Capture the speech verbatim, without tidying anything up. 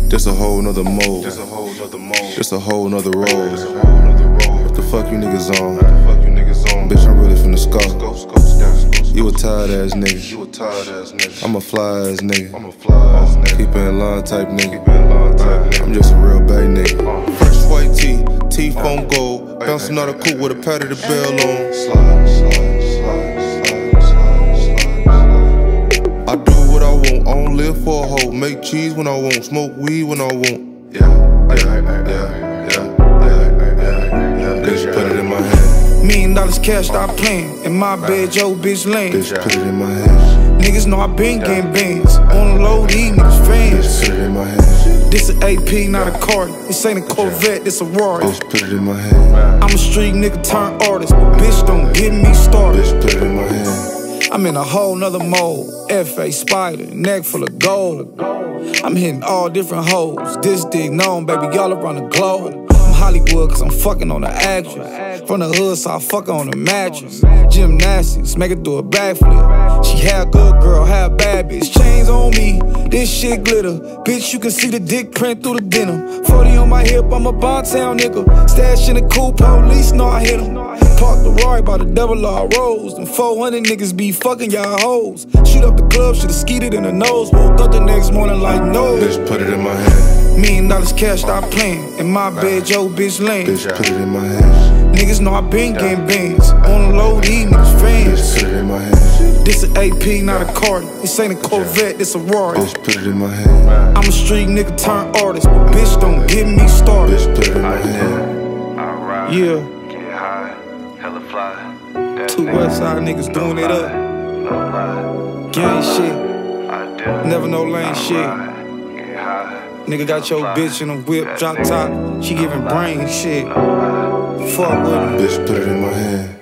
Just a whole nother mode. Just a whole nother mode. Just a whole nother road. Just a whole nother road. What the fuck you niggas on? What the fuck you niggas on? Bitch, I'm really from the scar. Go, go, go, go, You a tired ass nigga. You a tired ass nigga. I'm a fly ass nigga. I'm a fly ass nigga. Keep it in line type nigga. Keep it in line type nigga. I'm just a real bay nigga. Uh. Fresh white tee, teeth on gold. Bouncing out a coupe with a pat of the bell on. Slide, slide, slide, slide, slide, slide. I do what I want, I don't live for a hoe. Make cheese when I want, smoke weed when I want. Yeah, yeah, yeah, yeah, yeah, yeah, yeah. Bitch, put it in my hand. Million dollars cash, stop playing. In my bed, your bitch lame. Bitch, put it in my hand. Niggas know I been getting bands. On the low, these niggas fans. Bitch, put it in my hand. This a A P, not a Cardi. This ain't a Corvette, this a Rari. Bitch, put it in my hand. I'm a street nigga turned artist, but bitch don't get me started. Bitch, put it in my hand. I'm in a whole nother mode. F A Spider, neck full of gold. I'm hitting all different hoes. This dig known, baby, y'all around the globe. I'm Hollywood cause I'm fucking on the actress. From the hood, so I fuck on the mattress. Gymnastics, make her do a backflip. She had good girl, had bad bitch. Chains on me, this shit glitter. Bitch, you can see the dick print through the denim. forty on my hip, I'm a Bontown nigga. Stash in the coupe, police know I hit him. Park the Roy by the double R Rose. Them four hundred niggas be fucking y'all hoes. Shoot up the club, should've skeeted in the nose. Woke up the next morning like no. Bitch, put it in my hand. Million dollars cash, stop playing. In my bed, your bitch lame. Bitch, put it in my hand. Niggas know I been getting bands. On the low, these niggas fans. Bitch, put it in my hand. This a A P, not a Cardi. This ain't a Corvette, this a Rari. Bitch, put it in my hand. I'm a street nigga turned artist, but bitch don't get me started. Bitch, put it in my hand. Yeah. Get high, hella fly. Two Westside niggas doing it up. Gang shit. Never no lane shit. Nigga got your bitch in a whip, drop top. She giving brain shit. Fuck with me. Bitch, put it in my hand.